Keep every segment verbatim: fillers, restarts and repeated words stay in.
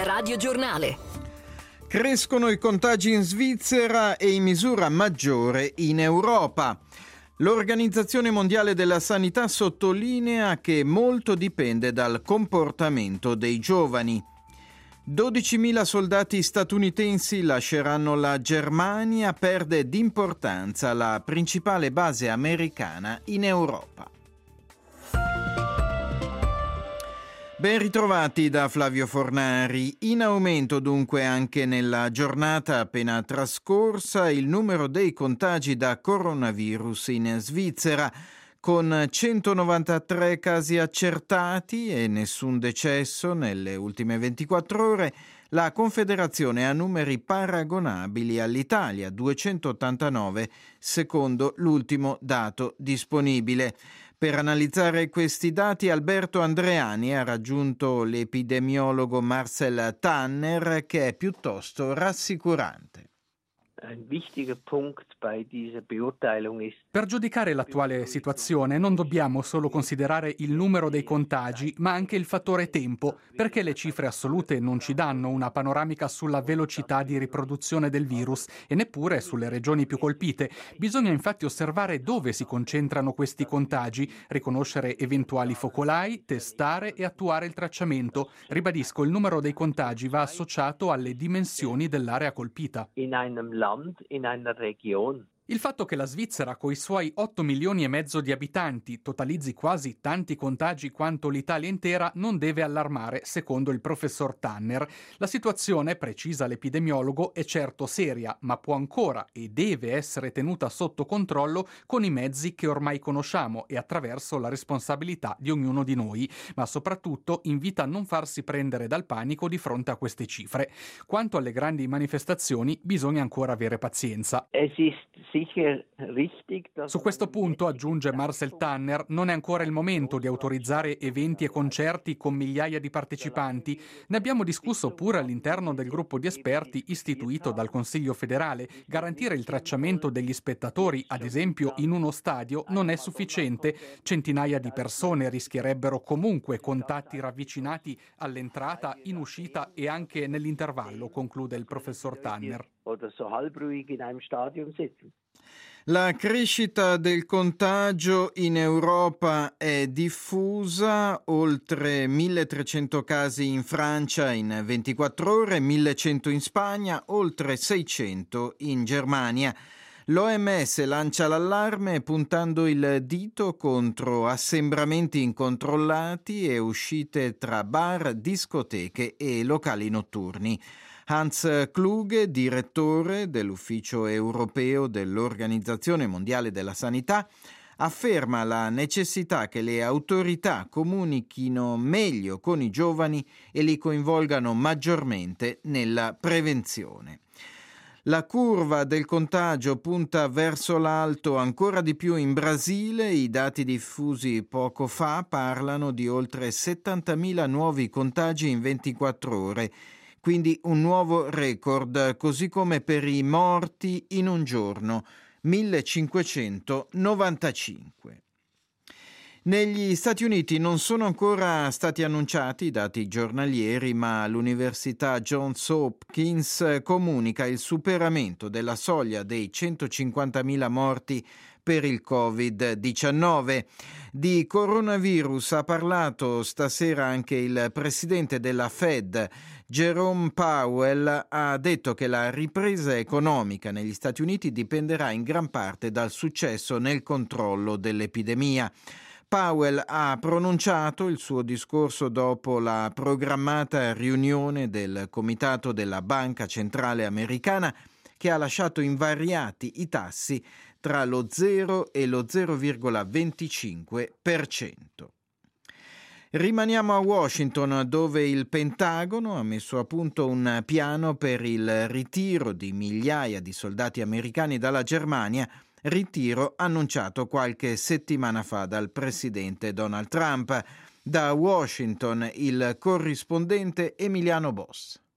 Radiogiornale. Crescono i contagi in Svizzera e in misura maggiore in Europa. L'Organizzazione Mondiale della Sanità sottolinea che molto dipende dal comportamento dei giovani. dodicimila soldati statunitensi lasceranno la Germania, perde d'importanza la principale base americana in Europa. Ben ritrovati da Flavio Fornari. In aumento dunque anche nella giornata appena trascorsa il numero dei contagi da coronavirus in Svizzera, con centonovantatré casi accertati e nessun decesso nelle ultime ventiquattro ore. La Confederazione ha numeri paragonabili all'Italia, duecentottantanove secondo l'ultimo dato disponibile. Per analizzare questi dati Alberto Andreani ha raggiunto l'epidemiologo Marcel Tanner, che è piuttosto rassicurante. Per giudicare l'attuale situazione non dobbiamo solo considerare il numero dei contagi, ma anche il fattore tempo, perché le cifre assolute non ci danno una panoramica sulla velocità di riproduzione del virus e neppure sulle regioni più colpite. Bisogna infatti osservare dove si concentrano questi contagi, riconoscere eventuali focolai, testare e attuare il tracciamento. Ribadisco, il numero dei contagi va associato alle dimensioni dell'area colpita. In einer Region. Il fatto che la Svizzera, coi suoi otto milioni e mezzo di abitanti, totalizzi quasi tanti contagi quanto l'Italia intera, non deve allarmare, secondo il professor Tanner. La situazione, precisa l'epidemiologo, è certo seria, ma può ancora e deve essere tenuta sotto controllo con i mezzi che ormai conosciamo e attraverso la responsabilità di ognuno di noi, ma soprattutto invita a non farsi prendere dal panico di fronte a queste cifre. Quanto alle grandi manifestazioni, bisogna ancora avere pazienza. Su questo punto, aggiunge Marcel Tanner, non è ancora il momento di autorizzare eventi e concerti con migliaia di partecipanti. Ne abbiamo discusso pure all'interno del gruppo di esperti istituito dal Consiglio federale. Garantire il tracciamento degli spettatori, ad esempio in uno stadio, non è sufficiente. Centinaia di persone rischierebbero comunque contatti ravvicinati all'entrata, in uscita e anche nell'intervallo, conclude il professor Tanner. La crescita del contagio in Europa è diffusa, oltre milletrecento casi in Francia in ventiquattro ore, millecento in Spagna, oltre seicento in Germania. L'O M S lancia l'allarme puntando il dito contro assembramenti incontrollati e uscite tra bar, discoteche e locali notturni. Hans Kluge, direttore dell'Ufficio europeo dell'Organizzazione Mondiale della Sanità, afferma la necessità che le autorità comunichino meglio con i giovani e li coinvolgano maggiormente nella prevenzione. La curva del contagio punta verso l'alto ancora di più in Brasile. I dati diffusi poco fa parlano di oltre settantamila nuovi contagi in ventiquattro ore. Quindi un nuovo record, così come per i morti in un giorno, millecinquecentonovantacinque. Negli Stati Uniti non sono ancora stati annunciati i dati giornalieri, ma l'Università Johns Hopkins comunica il superamento della soglia dei centocinquantamila morti per il covid diciannove. Di coronavirus ha parlato stasera anche il presidente della Fed, Jerome Powell. Ha detto che la ripresa economica negli Stati Uniti dipenderà in gran parte dal successo nel controllo dell'epidemia. Powell ha pronunciato il suo discorso dopo la programmata riunione del Comitato della Banca Centrale Americana, che ha lasciato invariati i tassi tra lo zero e lo zero virgola venticinque per cento. Rimaniamo a Washington, dove il Pentagono ha messo a punto un piano per il ritiro di migliaia di soldati americani dalla Germania, ritiro annunciato qualche settimana fa dal presidente Donald Trump. Da Washington il corrispondente Emiliano Boss.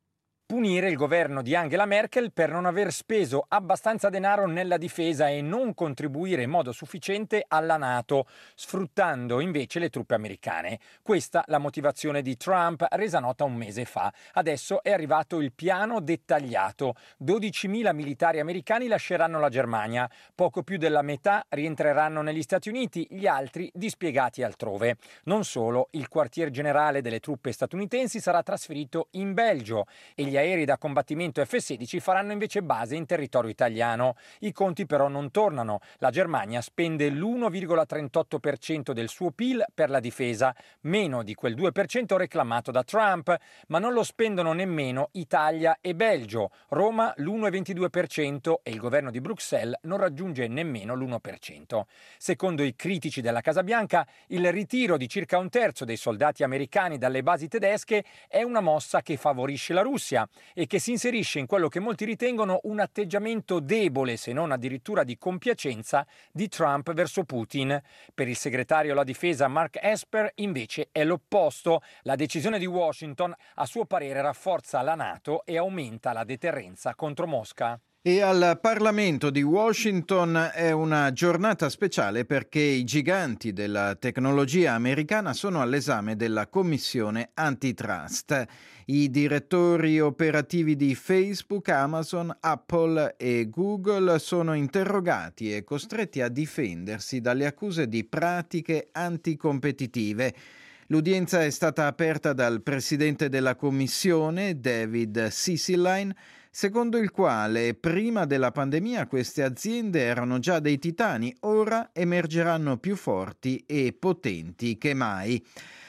punire il governo di Angela Merkel per non aver speso abbastanza denaro nella difesa e non contribuire in modo sufficiente alla NATO, sfruttando invece le truppe americane. Questa la motivazione di Trump, resa nota un mese fa. Adesso è arrivato il piano dettagliato. dodicimila militari americani lasceranno la Germania, poco più della metà rientreranno negli Stati Uniti, gli altri dispiegati altrove. Non solo, il quartier generale delle truppe statunitensi sarà trasferito in Belgio e gli aerei da combattimento F sedici faranno invece base in territorio italiano. I conti però non tornano. La Germania spende l'uno virgola trentotto per cento del suo P I L per la difesa, meno di quel due per cento reclamato da Trump, ma non lo spendono nemmeno Italia e Belgio. Roma l'uno virgola ventidue per cento e il governo di Bruxelles non raggiunge nemmeno l'uno per cento. Secondo i critici della Casa Bianca, il ritiro di circa un terzo dei soldati americani dalle basi tedesche è una mossa che favorisce la Russia e che si inserisce in quello che molti ritengono un atteggiamento debole, se non addirittura di compiacenza, di Trump verso Putin. Per il segretario alla difesa Mark Esper invece è l'opposto. La decisione di Washington, a suo parere, rafforza la NATO e aumenta la deterrenza contro Mosca. E al Parlamento di Washington è una giornata speciale perché i giganti della tecnologia americana sono all'esame della Commissione Antitrust. I direttori operativi di Facebook, Amazon, Apple e Google sono interrogati e costretti a difendersi dalle accuse di pratiche anticompetitive. L'udienza è stata aperta dal presidente della Commissione, David Cicilline, secondo il quale prima della pandemia queste aziende erano già dei titani, ora emergeranno più forti e potenti che mai.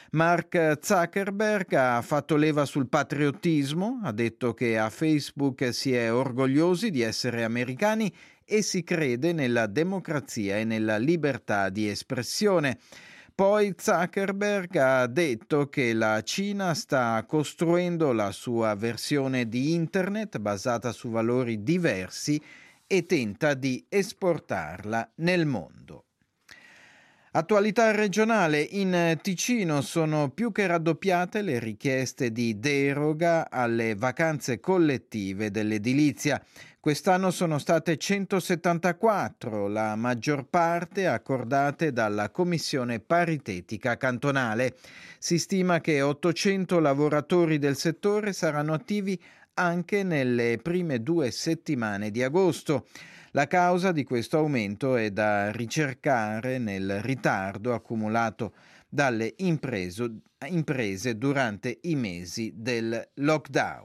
Mark Zuckerberg ha fatto leva sul patriottismo, ha detto che a Facebook si è orgogliosi di essere americani e si crede nella democrazia e nella libertà di espressione. Poi Zuckerberg ha detto che la Cina sta costruendo la sua versione di Internet basata su valori diversi e tenta di esportarla nel mondo. Attualità regionale: in Ticino sono più che raddoppiate le richieste di deroga alle vacanze collettive dell'edilizia. Quest'anno sono state centosettantaquattro, la maggior parte accordate dalla Commissione paritetica cantonale. Si stima che ottocento lavoratori del settore saranno attivi anche nelle prime due settimane di agosto. La causa di questo aumento è da ricercare nel ritardo accumulato dalle impreso, imprese durante i mesi del lockdown.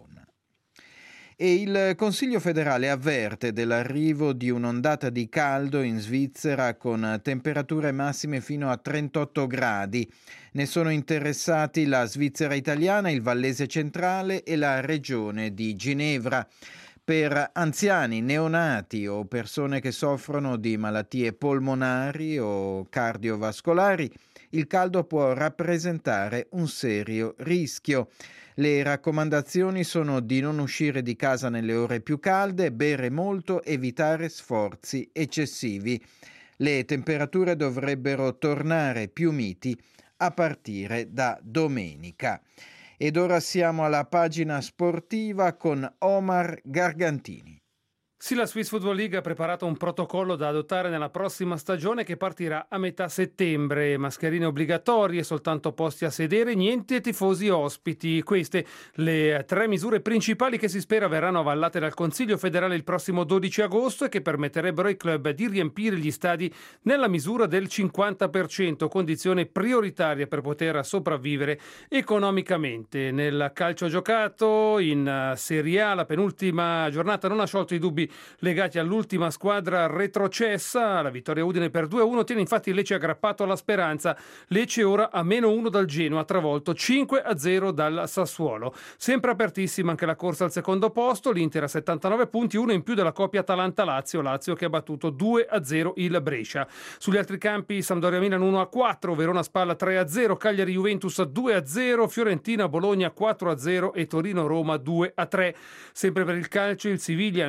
E il Consiglio federale avverte dell'arrivo di un'ondata di caldo in Svizzera con temperature massime fino a trentotto gradi. Ne sono interessati la Svizzera italiana, il Vallese centrale e la regione di Ginevra. Per anziani, neonati o persone che soffrono di malattie polmonari o cardiovascolari, il caldo può rappresentare un serio rischio. Le raccomandazioni sono di non uscire di casa nelle ore più calde, bere molto, evitare sforzi eccessivi. Le temperature dovrebbero tornare più miti a partire da domenica. Ed ora siamo alla pagina sportiva con Omar Gargantini. Sì, la Swiss Football League ha preparato un protocollo da adottare nella prossima stagione che partirà a metà settembre. Mascherine obbligatorie, soltanto posti a sedere, niente tifosi ospiti. Queste le tre misure principali che si spera verranno avallate dal Consiglio federale il prossimo dodici agosto e che permetterebbero ai club di riempire gli stadi nella misura del cinquanta per cento, condizione prioritaria per poter sopravvivere economicamente. Nel calcio giocato in Serie A la penultima giornata non ha sciolto i dubbi legati all'ultima squadra retrocessa. La vittoria Udine per due a uno tiene infatti Lecce aggrappato alla speranza. Lecce ora a meno uno dal Genoa, travolto cinque a zero dal Sassuolo. Sempre apertissima anche la corsa al secondo posto, l'Inter a settantanove punti, uno in più della coppia Atalanta-Lazio, Lazio che ha battuto due a zero il Brescia. Sugli altri campi Sampdoria-Milan uno a quattro, Verona-Spalla tre a zero, Cagliari-Juventus due a zero, Fiorentina-Bologna quattro a zero e Torino-Roma due a tre. Sempre per il calcio il Siviglia annuncia che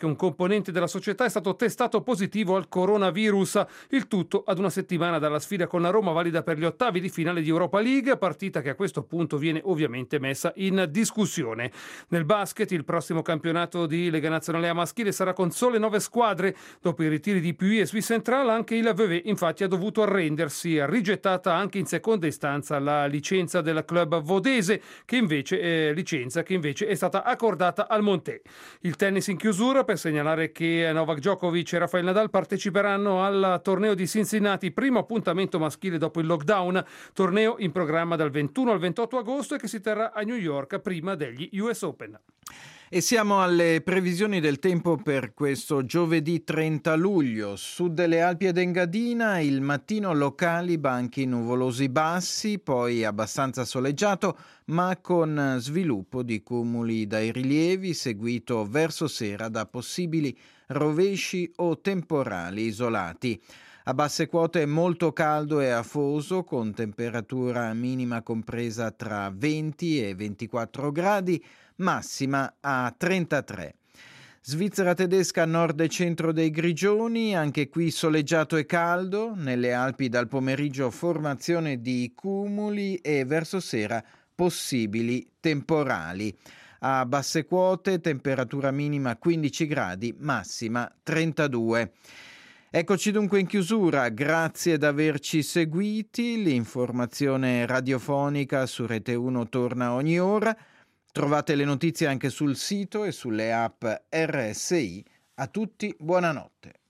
un componente della società è stato testato positivo al coronavirus. Il tutto ad una settimana dalla sfida con la Roma, valida per gli ottavi di finale di Europa League, partita che a questo punto viene ovviamente messa in discussione. Nel basket, il prossimo campionato di Lega Nazionale A maschile sarà con sole nove squadre. Dopo i ritiri di P U I e Swiss Central, anche il Vevey infatti ha dovuto arrendersi, rigettata anche in seconda istanza la licenza del club vodese, che invece eh, licenza che invece è stata accordata al Monté. Il tennis in chiusura, per segnalare che Novak Djokovic e Rafael Nadal parteciperanno al torneo di Cincinnati, primo appuntamento maschile dopo il lockdown, torneo in programma dal ventuno al ventotto agosto e che si terrà a New York prima degli U S Open. E siamo alle previsioni del tempo per questo giovedì trenta luglio. Sud delle Alpi ed Engadina, il mattino locali banchi nuvolosi bassi, poi abbastanza soleggiato, ma con sviluppo di cumuli dai rilievi, seguito verso sera da possibili rovesci o temporali isolati. A basse quote molto caldo e afoso, con temperatura minima compresa tra venti e ventiquattro gradi, massima a trentatré. Svizzera tedesca a nord e centro dei Grigioni, anche qui soleggiato e caldo, nelle Alpi dal pomeriggio formazione di cumuli e verso sera possibili temporali. A basse quote temperatura minima quindici gradi, massima trentadue. Eccoci dunque in chiusura, grazie di averci seguiti, l'informazione radiofonica su Rete uno torna ogni ora. Trovate le notizie anche sul sito e sulle app R S I. A tutti buonanotte.